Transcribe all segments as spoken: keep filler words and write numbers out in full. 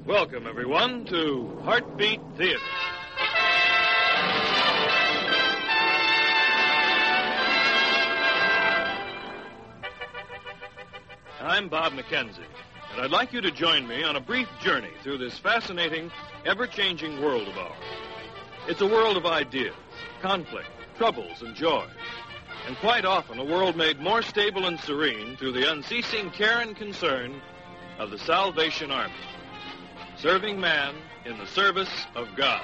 Welcome, everyone, to Heartbeat Theater. I'm Bob McKenzie, and I'd like you to join me on a brief journey through this fascinating, ever-changing world of ours. It's a world of ideas, conflict, troubles, and joys, and quite often a world made more stable and serene through the unceasing care and concern of the Salvation Army, serving man in the service of God.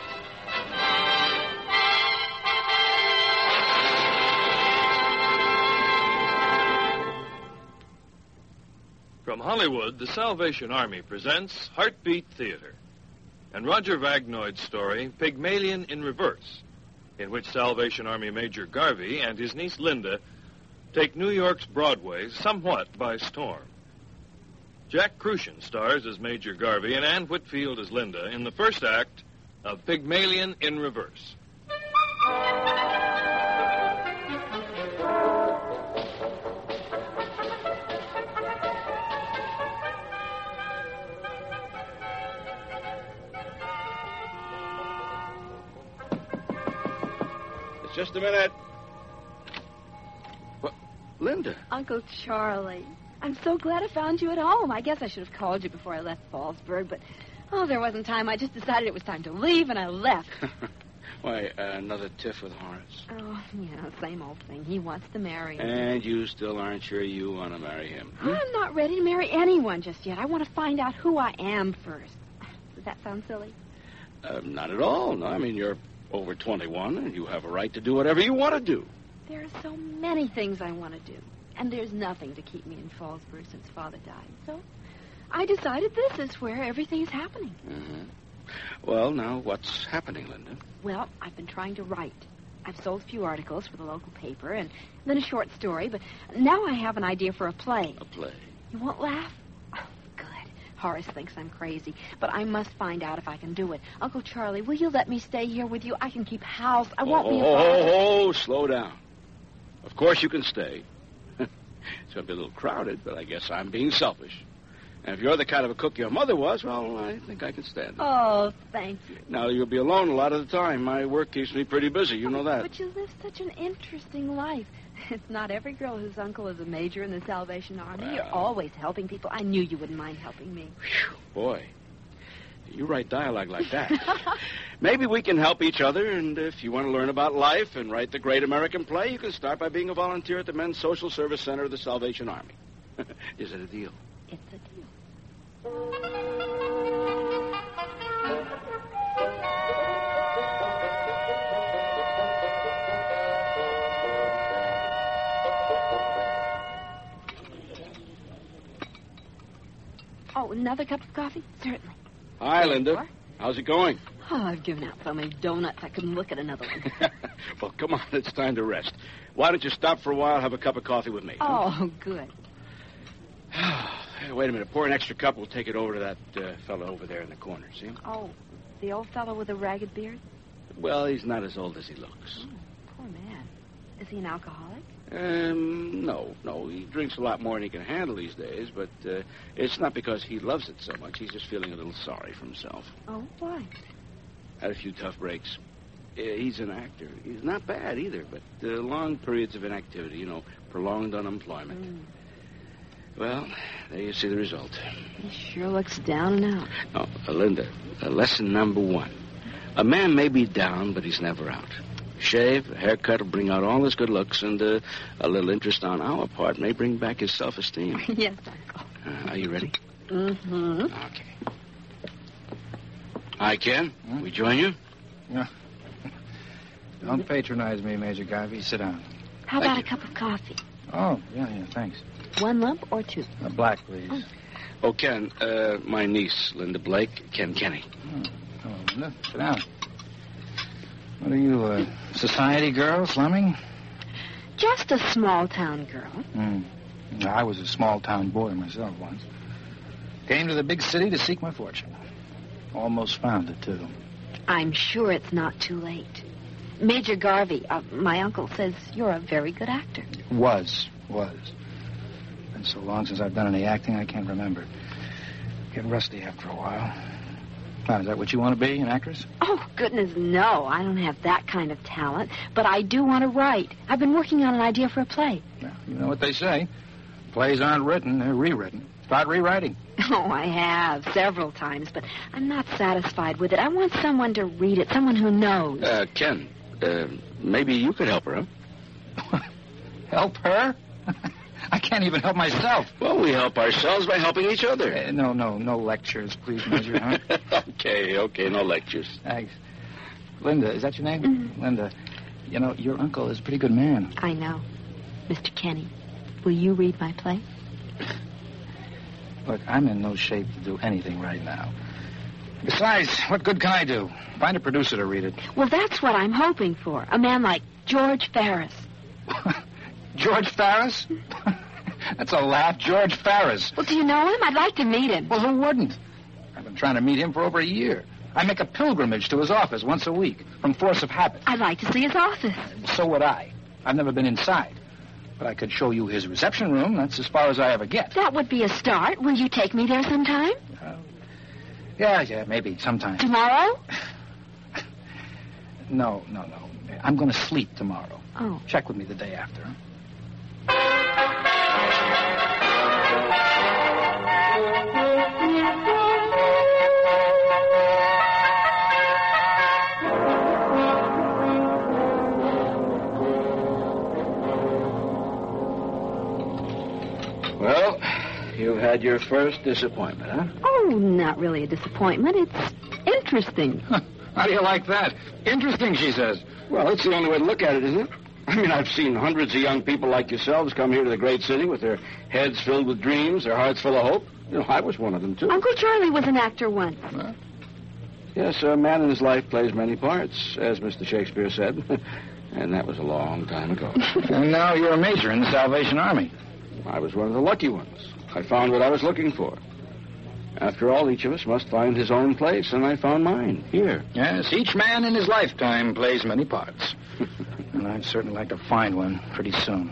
From Hollywood, the Salvation Army presents Heartbeat Theater and Roger Vagnoid's story, Pygmalion in Reverse, in which Salvation Army Major Garvey and his niece Linda take New York's Broadway somewhat by storm. Jack Crucian stars as Major Garvey and Anne Whitfield as Linda in the first act of Pygmalion in Reverse. Just a minute. What? Linda. Uncle Charlie. I'm so glad I found you at home. I guess I should have called you before I left Fallsburg, but, oh, there wasn't time. I just decided it was time to leave, and I left. Why, uh, another tiff with Horace? Oh, yeah, same old thing. He wants to marry me. And you still aren't sure you want to marry him? Hmm? I'm not ready to marry anyone just yet. I want to find out who I am first. Does that sound silly? Uh, not at all. No, I mean, you're over twenty-one, and you have a right to do whatever you want to do. There are so many things I want to do, and there's nothing to keep me in Fallsburg since Father died. So I decided this is where everything's happening. Mm-hmm. Well, now, what's happening, Linda? Well, I've been trying to write. I've sold a few articles for the local paper, and then a short story, but now I have an idea for a play. A play? You won't laugh? Horace thinks I'm crazy, but I must find out if I can do it. Uncle Charlie, will you let me stay here with you? I can keep house. I won't oh, be a Oh, bother. oh, oh, slow down. Of course you can stay. It's going to be a little crowded, but I guess I'm being selfish. And if you're the kind of a cook your mother was, well, I think I can stand it. Oh, thank you. Now, you'll be alone a lot of the time. My work keeps me pretty busy. You know that. But you live such an interesting life. It's not every girl whose uncle is a major in the Salvation Army. Well. You're always helping people. I knew you wouldn't mind helping me. Whew, boy, you write dialogue like that. Maybe we can help each other, and if you want to learn about life and write the great American play, you can start by being a volunteer at the Men's Social Service Center of the Salvation Army. Is it a deal? It's a deal. Oh, another cup of coffee? Certainly. Hi, Linda. How's it going? Oh, I've given out so many donuts I couldn't look at another one. Well, come on. It's time to rest. Why don't you stop for a while and have a cup of coffee with me? Oh, good. Hey, wait a minute. Pour an extra cup. We'll take it over to that uh, fellow over there in the corner. See him? Oh, the old fellow with the ragged beard? Well, he's not as old as he looks. Oh, poor man. Is he an alcoholic? Um, no, no. He drinks a lot more than he can handle these days, but uh, it's not because he loves it so much. He's just feeling a little sorry for himself. Oh, why? Had a few tough breaks. Uh, he's an actor. He's not bad either, but uh, long periods of inactivity, you know, prolonged unemployment. Mm. Well, there you see the result. He sure looks down and out. Oh, uh, Linda, uh, lesson number one. A man may be down, but he's never out. Shave, a haircut will bring out all his good looks, and uh, a little interest on our part may bring back his self-esteem. Yes, Uncle. Uh, are you ready? Mm-hmm. Okay. Hi, Ken. Hmm? We join you? No. Don't patronize me, Major Garvey. Sit down. How Thank about you. a cup of coffee? Oh, yeah, yeah, thanks. One lump or two? A black, please. Oh. Oh, Ken, uh, my niece, Linda Blake, Ken Kenny. Oh, oh Linda, sit down. What are you, a society girl, slumming? Just a small-town girl. Hmm. I was a small-town boy myself once. Came to the big city to seek my fortune. Almost found it, too. I'm sure it's not too late. Major Garvey, uh, my uncle, says you're a very good actor. Was. Was. Been so long since I've done any acting, I can't remember. Get rusty after a while. Now, is that what you want to be, an actress? Oh, goodness, no. I don't have that kind of talent. But I do want to write. I've been working on an idea for a play. Well, you know what they say. Plays aren't written, they're rewritten. Start rewriting. Oh, I have, several times, but I'm not satisfied with it. I want someone to read it, someone who knows. Uh, Ken, uh, maybe you could help her, huh? Help her? I can't even help myself. Well, we help ourselves by helping each other. Uh, no, no, no lectures, please, Major, huh? okay, okay, no lectures. Thanks. Linda, is that your name? Mm-hmm. Linda, you know, your uncle is a pretty good man. I know. Mister Kenny, will you read my play? Look, I'm in no shape to do anything right now. Besides, what good can I do? Find a producer to read it. Well, that's what I'm hoping for. A man like George Ferris. George Ferris? That's a laugh. George Ferris. Well, do you know him? I'd like to meet him. Well, who wouldn't? I've been trying to meet him for over a year. I make a pilgrimage to his office once a week from force of habit. I'd like to see his office. So would I. I've never been inside. But I could show you his reception room. That's as far as I ever get. That would be a start. Will you take me there sometime? Uh, yeah, yeah, maybe sometime. Tomorrow? No, no, no. I'm going to sleep tomorrow. Oh. Check with me the day after. Well, you've had your first disappointment, huh? Oh, not really a disappointment. It's interesting. How do you like that? Interesting, she says. Well, it's the only way to look at it, isn't it? I mean, I've seen hundreds of young people like yourselves come here to the great city with their heads filled with dreams, their hearts full of hope. You know, I was one of them, too. Uncle Charlie was an actor once. Huh? Yes, a man in his life plays many parts, as Mister Shakespeare said. And that was a long time ago. And now you're a major in the Salvation Army. I was one of the lucky ones. I found what I was looking for. After all, each of us must find his own place, and I found mine, here. Yes, each man in his lifetime plays many parts. And I'd certainly like to find one pretty soon.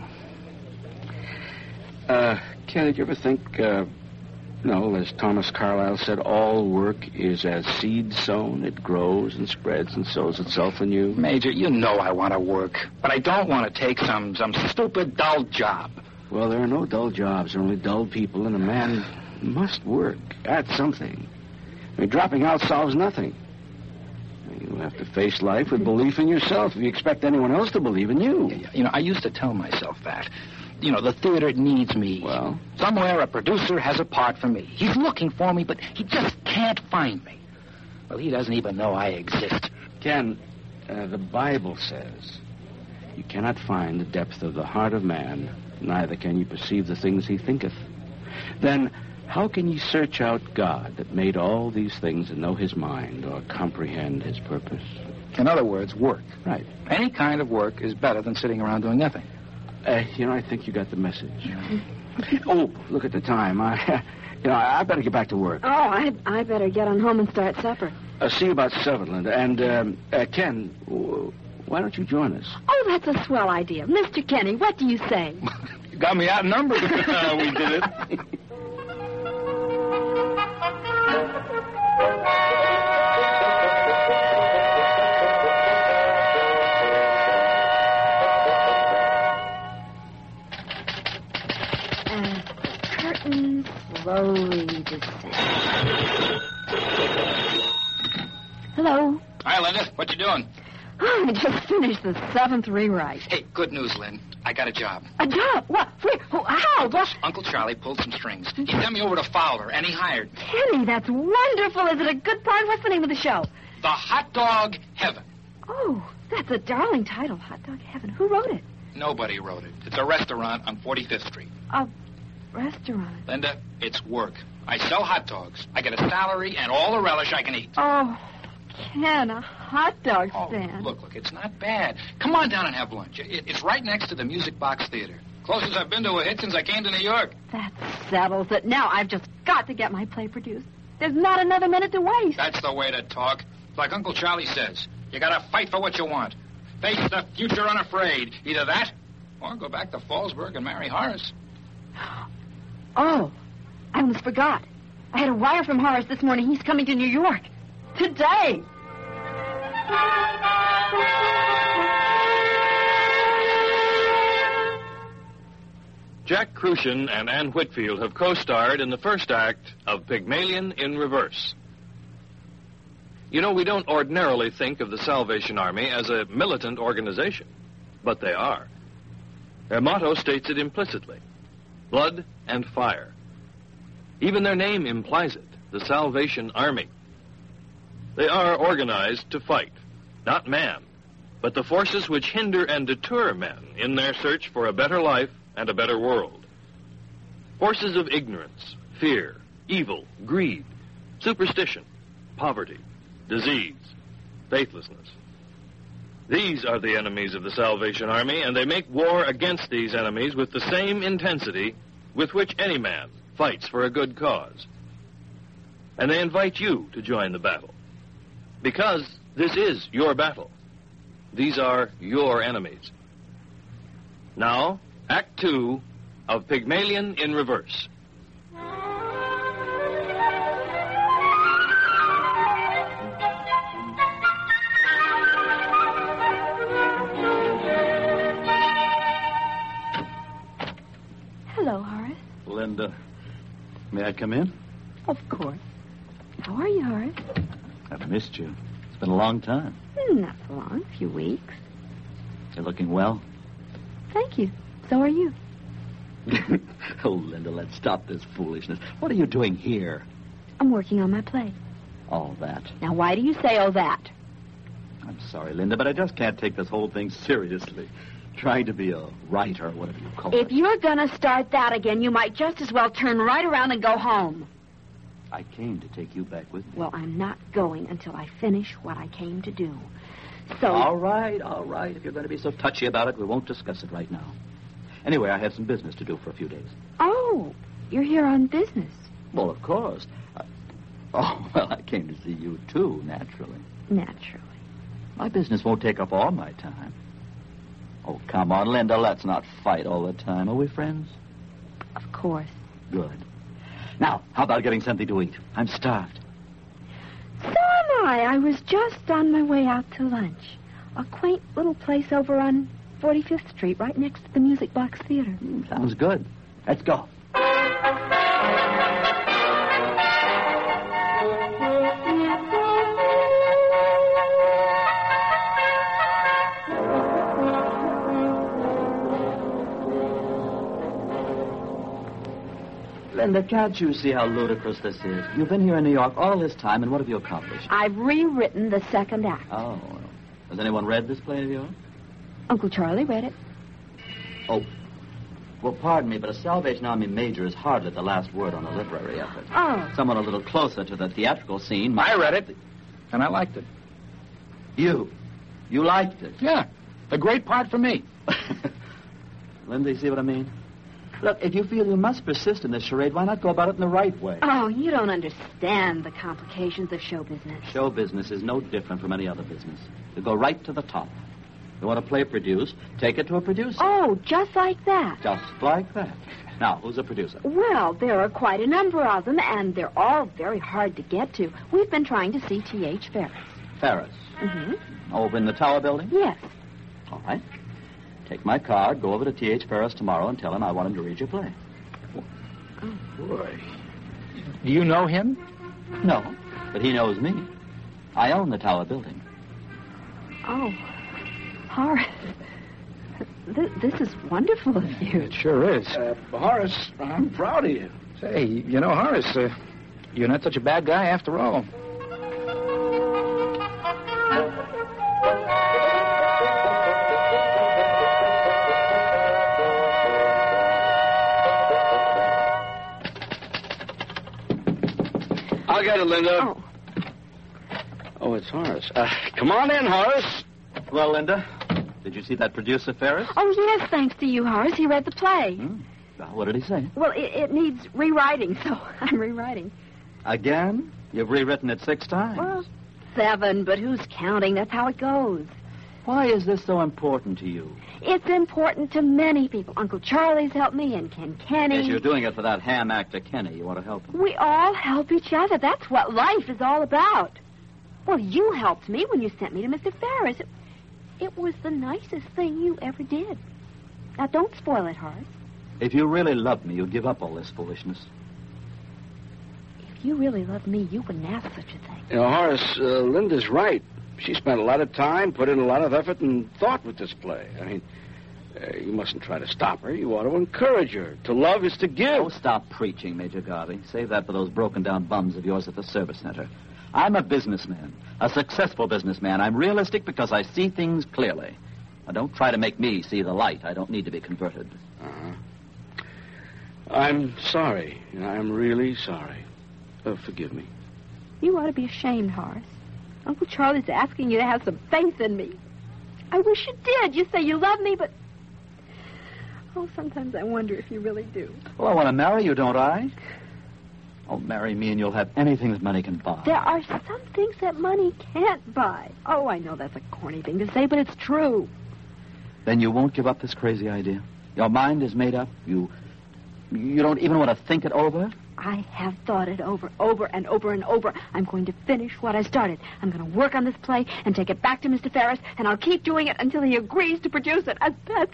Uh, Ken, did you ever think, uh, no, as Thomas Carlyle said, all work is as seed sown. It grows and spreads and sows itself in you? Major, you know I want to work, but I don't want to take some, some stupid, dull job. Well, there are no dull jobs. There are only dull people, and a man must work at something. I mean, dropping out solves nothing. You have to face life with belief in yourself if you expect anyone else to believe in you. Yeah, yeah. You know, I used to tell myself that. You know, the theater needs me. Well? Somewhere a producer has a part for me. He's looking for me, but he just can't find me. Well, he doesn't even know I exist. Ken, uh, the Bible says you cannot find the depth of the heart of man, neither can you perceive the things he thinketh. Then how can ye search out God that made all these things and know his mind or comprehend his purpose? In other words, work. Right. Any kind of work is better than sitting around doing nothing. Uh, you know, I think you got the message. Oh, look at the time. I, you know, I better get back to work. Oh, I I better get on home and start supper. I'll see you about seven, Linda. And, um, uh, Ken, w- why don't you join us? Oh, that's a swell idea. Mister Kenny, what do you say? You got me outnumbered. uh, we did it. Curtain slowly descends. Hello. Hi, Linda. What you doing? Oh, I just finished the seventh rewrite. Hey, good news, Lynn. I got a job. A job? What? Where? Who, how? What? Uncle Charlie pulled some strings. He sent me over to Fowler, and he hired me. Kenny, that's wonderful. Is it a good part? What's the name of the show? The Hot Dog Heaven. Oh, that's a darling title, Hot Dog Heaven. Who wrote it? Nobody wrote it. It's a restaurant on forty-fifth Street. A restaurant. Linda, it's work. I sell hot dogs. I get a salary and all the relish I can eat. Oh, Ken, a hot dog Oh, stand. look, look, it's not bad. Come on down and have lunch. It, it's right next to the Music Box Theater. Closest I've been to a hit since I came to New York. That settles it. Now I've just got to get my play produced. There's not another minute to waste. That's the way to talk. Like Uncle Charlie says, you gotta fight for what you want. Face the future unafraid. Either that, or go back to Fallsburg and marry Horace. Oh, I almost forgot. I had a wire from Horace this morning. He's coming to New York. Today. Jack Crucian and Anne Whitfield have co-starred in the first act of Pygmalion in Reverse. You know, we don't ordinarily think of the Salvation Army as a militant organization, but they are. Their motto states it implicitly: blood and fire. Even their name implies it, the Salvation Army. They are organized to fight, not man, but the forces which hinder and deter men in their search for a better life and a better world. Forces of ignorance, fear, evil, greed, superstition, poverty, disease, faithlessness. These are the enemies of the Salvation Army, and they make war against these enemies with the same intensity with which any man fights for a good cause. And they invite you to join the battle, because this is your battle. These are your enemies. Now, Act Two of Pygmalion in Reverse. Hello, Horace. Linda, may I come in? Of course. How are you, Horace? I've missed you. It's been a long time. Not so long, a few weeks. You're looking well? Thank you. So are you. Oh, Linda, let's stop this foolishness. What are you doing here? I'm working on my play. All that. Now, why do you say all that? I'm sorry, Linda, but I just can't take this whole thing seriously. Trying to be a writer, whatever you call If it. you're going to start that again, you might just as well turn right around and go home. I came to take you back with me. Well, I'm not going until I finish what I came to do. So... All right, all right. If you're going to be so touchy about it, we won't discuss it right now. Anyway, I have some business to do for a few days. Oh, you're here on business. Well, of course. I... Oh, well, I came to see you, too, naturally. Naturally. My business won't take up all my time. Oh, come on, Linda, let's not fight all the time. Are we friends? Of course. Good. Now, how about getting something to eat? I'm starved. So am I. I was just on my way out to lunch. A quaint little place over on forty-fifth Street, right next to the Music Box Theater. Mm, sounds good. Let's go. Linda, can't you see how ludicrous this is? You've been here in New York all this time, and what have you accomplished? I've rewritten the second act. Oh, has anyone read this play of yours? Uncle Charlie read it. Oh, well, pardon me, but a Salvation Army major is hardly the last word on a literary effort. Oh. Someone a little closer to the theatrical scene might... I read it, and I liked it. You? You liked it? Yeah, a great part for me. Linda, you see what I mean? Look, if you feel you must persist in this charade, why not go about it in the right way? Oh, you don't understand the complications of show business. Show business is no different from any other business. You go right to the top. You want a play produced, take it to a producer. Oh, just like that. Just like that. Now, who's a producer? Well, there are quite a number of them, and they're all very hard to get to. We've been trying to see T H Ferris. Ferris. Mm-hmm. Over in the Tower Building? Yes. All right. Take my card, go over to T H Ferris tomorrow, and tell him I want him to read your play. Oh, boy. Do you know him? No, but he knows me. I own the Tower Building. Oh, Horace. Th- this is wonderful of you. It sure is. Uh, Horace, I'm proud of you. Say, you know, Horace, uh, you're not such a bad guy after all. I'll get it, Linda. Oh. Oh, it's Horace. Uh, come on in, Horace. Well, Linda, did you see that producer, Ferris? Oh, yes, thanks to you, Horace. He read the play. Hmm. Well, what did he say? Well, it, it needs rewriting, so I'm rewriting. Again? You've rewritten it six times. Well, seven, but who's counting? That's how it goes. Why is this so important to you? It's important to many people. Uncle Charlie's helped me, and Ken Kenny. Yes, you're doing it for that ham actor, Kenny. You want to help him? We all help each other. That's what life is all about. Well, you helped me when you sent me to Mister Ferris. It, it was the nicest thing you ever did. Now, don't spoil it, Horace. If you really loved me, you'd give up all this foolishness. If you really loved me, you wouldn't ask such a thing. You know, Horace, uh, Linda's right. She spent a lot of time, put in a lot of effort and thought with this play. I mean, uh, you mustn't try to stop her. You ought to encourage her. To love is to give. Oh, stop preaching, Major Garvey. Save that for those broken-down bums of yours at the service center. I'm a businessman, a successful businessman. I'm realistic because I see things clearly. Now, don't try to make me see the light. I don't need to be converted. Uh-huh. I'm sorry. I'm really sorry. Oh, forgive me. You ought to be ashamed, Horace. Uncle Charlie's asking you to have some faith in me. I wish you did. You say you love me, but... Oh, sometimes I wonder if you really do. Well, I want to marry you, don't I? Oh, marry me and you'll have anything that money can buy. There are some things that money can't buy. Oh, I know that's a corny thing to say, but it's true. Then you won't give up this crazy idea? Your mind is made up? You... You don't even want to think it over? I have thought it over, over and over and over. I'm going to finish what I started. I'm going to work on this play and take it back to Mister Ferris, and I'll keep doing it until he agrees to produce it. And that's...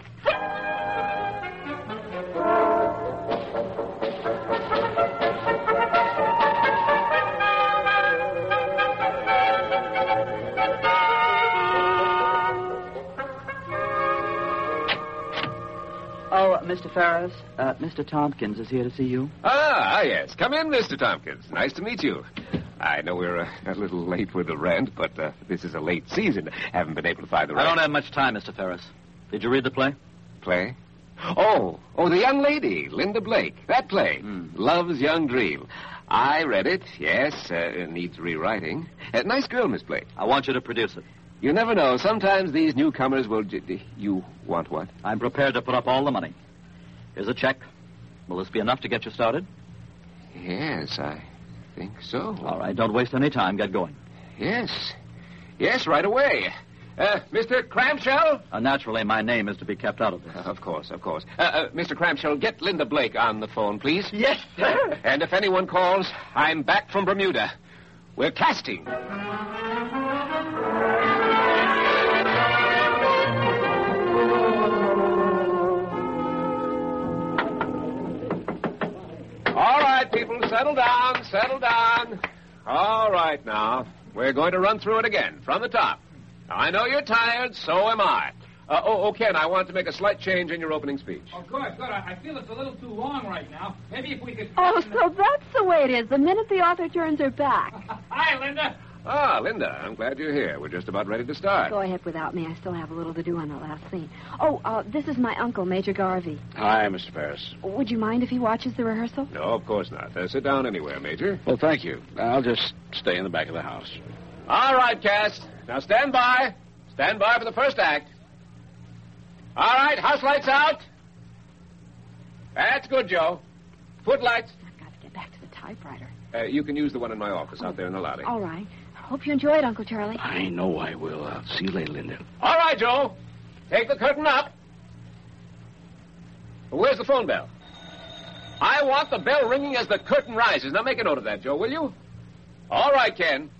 Oh, Mister Ferris, uh, Mister Tompkins is here to see you. Ah, yes. Come in, Mister Tompkins. Nice to meet you. I know we're uh, a little late with the rent, but uh, this is a late season. Haven't been able to find the rent. I don't have much time, Mister Ferris. Did you read the play? Play? Oh, oh, the young lady, Linda Blake. That play, Mm. Love's Young Dream. I read it, yes. Uh, it needs rewriting. Uh, nice girl, Miss Blake. I want you to produce it. You never know. Sometimes these newcomers will... J- you want what? I'm prepared to put up all the money. Here's a check. Will this be enough to get you started? Yes, I think so. All right, don't waste any time. Get going. Yes. Yes, right away. Uh, Mister Cramshell? Uh, naturally, my name is to be kept out of this. Of course, of course. Uh, uh, Mister Cramshell, get Linda Blake on the phone, please. Yes, sir. And if anyone calls, I'm back from Bermuda. We're casting. All right, people, settle down, settle down. All right, now. We're going to run through it again, from the top. Now, I know you're tired, so am I. Uh, oh, oh, Ken, I want to make a slight change in your opening speech. Oh, good, good. I, I feel it's a little too long right now. Maybe if we could... Oh, so that's the way it is. The minute the author turns her back. Hi, Linda. Ah, Linda, I'm glad you're here. We're just about ready to start. Go ahead without me. I still have a little to do on the last scene. Oh, uh, this is my uncle, Major Garvey. Hi, Mister Ferris. Would you mind if he watches the rehearsal? No, of course not. Uh, sit down anywhere, Major. Well, thank you. I'll just stay in the back of the house. All right, cast. Now stand by. Stand by for the first act. All right, house lights out. That's good, Joe. Footlights. I've got to get back to the typewriter. Uh, you can use the one in my office out there in the lobby. All right. Hope you enjoy it, Uncle Charlie. I know I will. I'll see you later, Linda. All right, Joe. Take the curtain up. Where's the phone bell? I want the bell ringing as the curtain rises. Now make a note of that, Joe, will you? All right, Ken.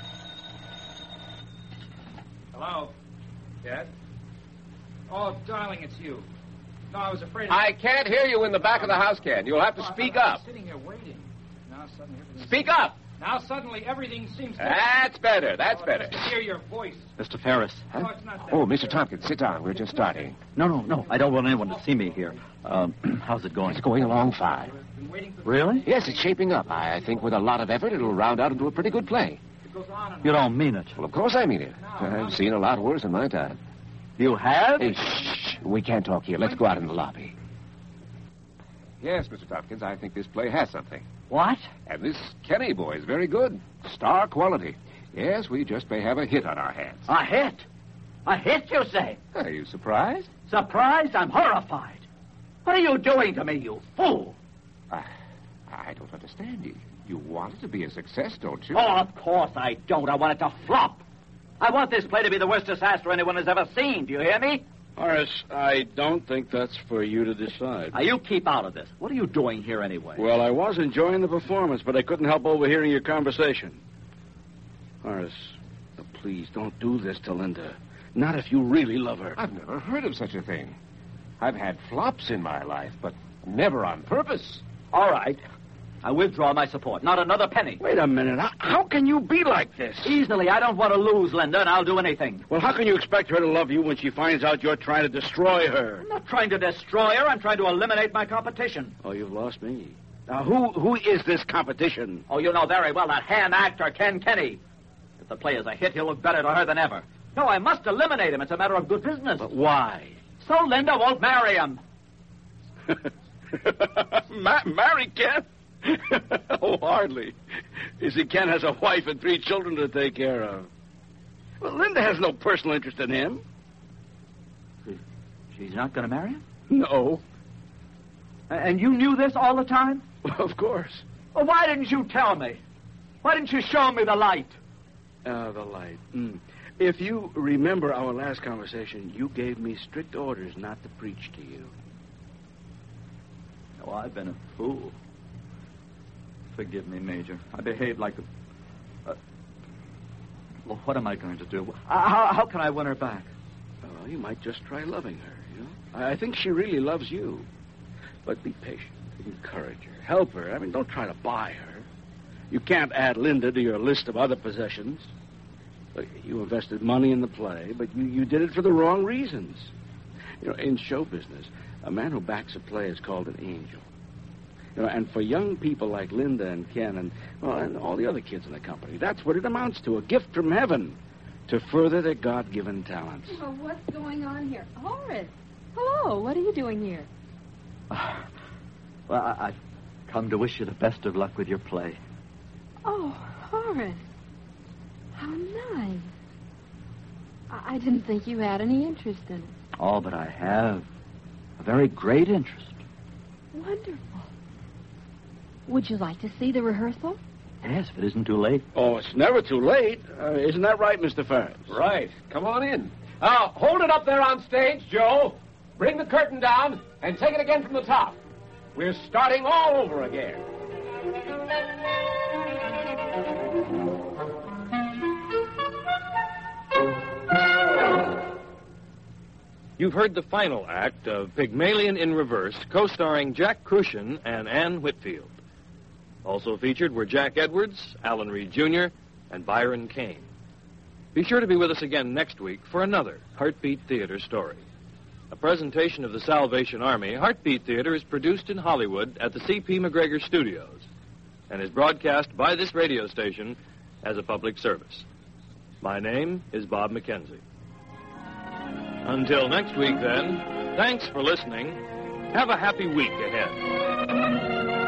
Hello? Yes? Oh, darling, it's you. No, I was afraid... I can't hear you in the back of the house, Ken. You'll have to Oh, I speak thought I up. was sitting here waiting. Now suddenly everything... Speak up. Now suddenly everything seems to... That's better. That's Oh, better. Just to hear your voice. Mister Ferris. Oh, it's not that. Oh, Mister Tompkins, sit down. We're just starting. No, no, no. I don't want anyone to see me here. Um, how's it going? It's going along fine. I've been waiting for... Really? Yes, it's shaping up. I think with a lot of effort, it'll round out into a pretty good play. It goes on and You on. don't mean it. Well, of course I mean it. I've seen a lot worse in my time. You have? Hey, shh. We can't talk here. Let's go out in the lobby. Yes, Mister Tompkins, I think this play has something. What? And this Kenny boy is very good. Star quality. Yes, we just may have a hit on our hands. A hit? A hit, you say? Are you surprised? Surprised? I'm horrified. What are you doing to me, you fool? I, I don't understand you. You want it to be a success, don't you? Oh, of course I don't. I want it to flop. I want this play to be the worst disaster anyone has ever seen. Do you hear me? Horace, I don't think that's for you to decide. Now, you keep out of this. What are you doing here anyway? Well, I was enjoying the performance, but I couldn't help overhearing your conversation. Horace, please don't do this to Linda. Not if you really love her. I've never heard of such a thing. I've had flops in my life, but never on purpose. All right. I withdraw my support. Not another penny. Wait a minute. How, how can you be like this? Easily. I don't want to lose Linda, and I'll do anything. Well, how can you expect her to love you when she finds out you're trying to destroy her? I'm not trying to destroy her. I'm trying to eliminate my competition. Oh, you've lost me. Now, who who is this competition? Oh, you know very well that ham actor, Ken Kenny. If the play is a hit, he'll look better to her than ever. No, I must eliminate him. It's a matter of good business. But why? So Linda won't marry him. Ma- marry Ken? Oh, hardly. You see, Ken has a wife and three children to take care of. Well, Linda has no personal interest in him. She's not going to marry him? No. And you knew this all the time? Well, of course. Well, why didn't you tell me? Why didn't you show me the light? Ah, uh, the light. Mm. If you remember our last conversation, you gave me strict orders not to preach to you. Oh, I've been a fool. Forgive me, Major. I behaved like a... Uh, well, what am I going to do? Uh, how, how can I win her back? Well, you might just try loving her, you know? I think she really loves you. But be patient. Encourage her. Help her. I mean, don't try to buy her. You can't add Linda to your list of other possessions. Look, you invested money in the play, but you, you did it for the wrong reasons. You know, in show business, a man who backs a play is called an angel. You know, and for young people like Linda and Ken and, well, and all the other kids in the company, that's what it amounts to, a gift from heaven to further their God-given talents. Well, what's going on here? Horace, hello, what are you doing here? Uh, well, I, I've come to wish you the best of luck with your play. Oh, Horace, how nice. I, I didn't think you had any interest in it. Oh, but I have. A very great interest. Wonderful. Would you like to see the rehearsal? Yes, if it isn't too late. Oh, it's never too late. Uh, isn't that right, Mister Ferris? Right. Come on in. Uh, hold it up there on stage, Joe. Bring the curtain down and take it again from the top. We're starting all over again. You've heard the final act of Pygmalion in Reverse, co-starring Jack Crucian and Anne Whitfield. Also featured were Jack Edwards, Alan Reed Junior, and Byron Kane. Be sure to be with us again next week for another Heartbeat Theater story. A presentation of the Salvation Army, Heartbeat Theater is produced in Hollywood at the C P McGregor Studios and is broadcast by this radio station as a public service. My name is Bob McKenzie. Until next week, then, thanks for listening. Have a happy week ahead.